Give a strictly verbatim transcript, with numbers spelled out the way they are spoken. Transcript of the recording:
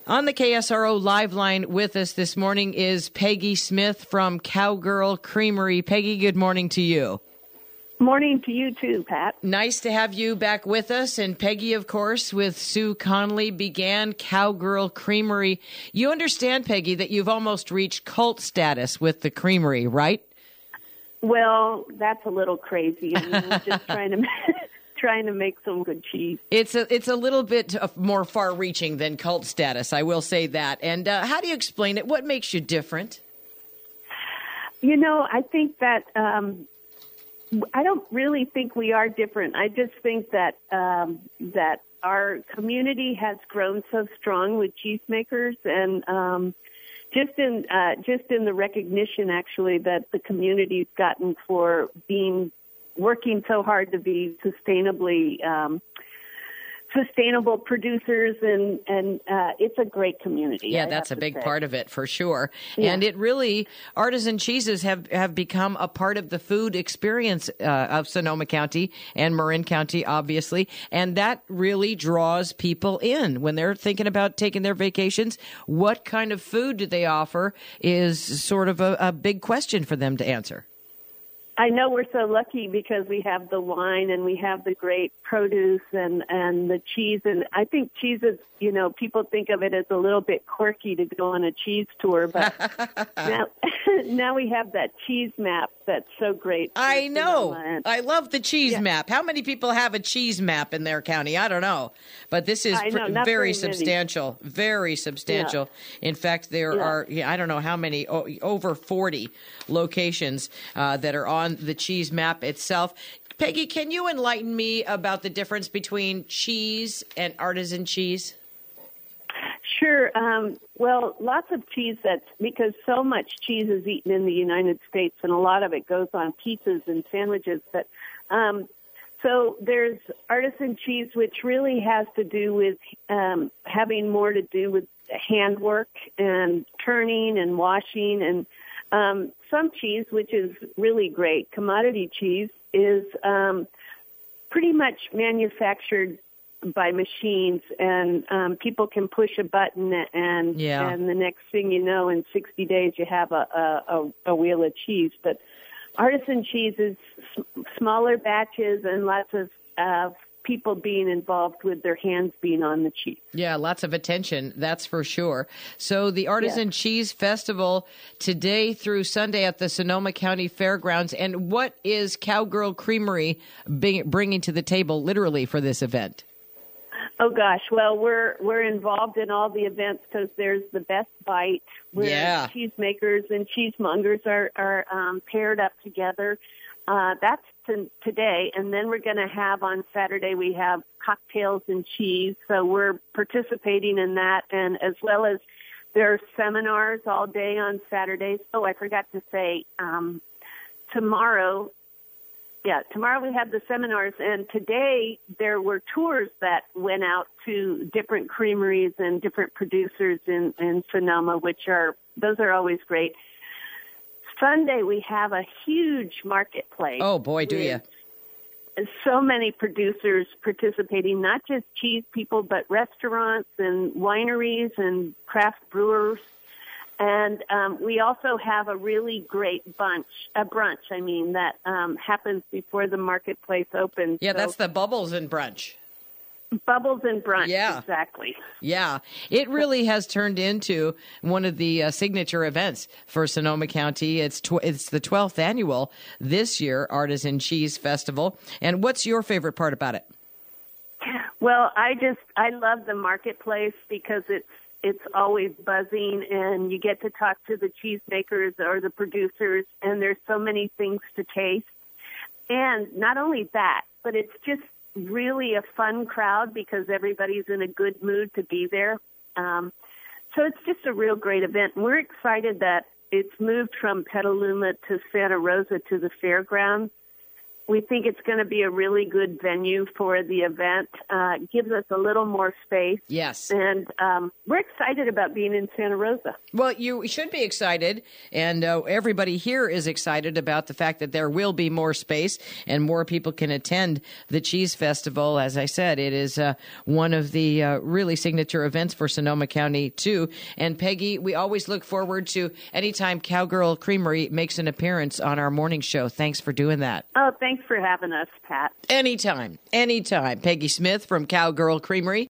On the K S R O Live Line with us this morning is Peggy Smith from Cowgirl Creamery. Peggy, good morning to you. Morning to you too, Pat. Nice to have you back with us. And Peggy, of course, with Sue Connolly, began Cowgirl Creamery. You understand, Peggy, that you've almost reached cult status with the creamery, right? Well, that's a little crazy. I mean, we're just trying to trying to make some good cheese. It's a it's a little bit more far-reaching than cult status, I will say that. And uh, how do you explain it? What makes you different? You know, I think that um, I don't really think we are different. I just think that um, that our community has grown so strong with cheesemakers, and um, just in uh, just in the recognition, actually, that the community's gotten for being working so hard to be sustainably um, sustainable producers, and and uh, it's a great community. Yeah, I that's a big say. part of it for sure. Yeah. And it really, artisan cheeses have, have become a part of the food experience uh, of Sonoma County and Marin County, obviously. And that really draws people in when they're thinking about taking their vacations. What kind of food do they offer is sort of a, a big question for them to answer. I know we're so lucky because we have the wine and we have the great produce and, and the cheese. And I think cheese is, you know, people think of it as a little bit quirky to go on a cheese tour. But now, now we have that cheese map that's so great. I know. And, I love the cheese yeah. map. How many people have a cheese map in their county? I don't know. But this is I know, pr- not very, very substantial, very substantial. Yeah. In fact, there yeah. are, yeah, I don't know how many, oh, over forty locations uh, that are on the cheese map itself. Peggy, can you enlighten me about the difference between cheese and artisan cheese? Sure. Um, well, lots of cheese that's because so much cheese is eaten in the United States, and a lot of it goes on pizzas and sandwiches. But um, so there's artisan cheese, which really has to do with um, having more to do with handwork and turning and washing, and um, some cheese, which is really great, commodity cheese, is um, pretty much manufactured by machines, and um, people can push a button, and yeah. and the next thing you know, in sixty days, you have a a, a wheel of cheese. But artisan cheese is s- smaller batches and lots of uh, people being involved with their hands being on the cheese. Yeah, lots of attention, that's for sure. So the Artisan yeah. Cheese Festival today through Sunday at the Sonoma County Fairgrounds. And what is Cowgirl Creamery bringing to the table literally for this event? Oh gosh, well we're we're involved in all the events because there's the Best Bite where yeah. cheesemakers and cheesemongers are are um, paired up together. Uh, that's to, today, and then we're going to have on Saturday we have cocktails and cheese. So we're participating in that, and as well as there are seminars all day on Saturdays. Oh, I forgot to say um, tomorrow. Yeah, tomorrow we have the seminars, and today there were tours that went out to different creameries and different producers in, in Sonoma, which are, those are always great. Sunday we have a huge marketplace. Oh, boy, do you. So many producers participating, not just cheese people, but restaurants and wineries and craft brewers. And um, we also have a really great bunch, a brunch, I mean, that um, happens before the marketplace opens. Yeah, so, that's the Bubbles and Brunch. Bubbles and Brunch, yeah. exactly. Yeah, it really has turned into one of the uh, signature events for Sonoma County. It's tw- it's the twelfth annual this year, Artisan Cheese Festival. And what's your favorite part about it? Well, I just, I love the marketplace because it's, it's always buzzing, and you get to talk to the cheesemakers or the producers, and there's so many things to taste. And not only that, but it's just really a fun crowd because everybody's in a good mood to be there. Um, so it's just a real great event. And we're excited that it's moved from Petaluma to Santa Rosa to the fairgrounds. We think it's going to be a really good venue for the event. Uh, it gives us a little more space. Yes. And um, we're excited about being in Santa Rosa. Well, you should be excited, and uh, everybody here is excited about the fact that there will be more space and more people can attend the Cheese Festival. As I said, it is uh, one of the uh, really signature events for Sonoma County, too. And Peggy, we always look forward to anytime Cowgirl Creamery makes an appearance on our morning show. Thanks for doing that. Oh, thanks for having us, Pat. Anytime, anytime. Peggy Smith from Cowgirl Creamery.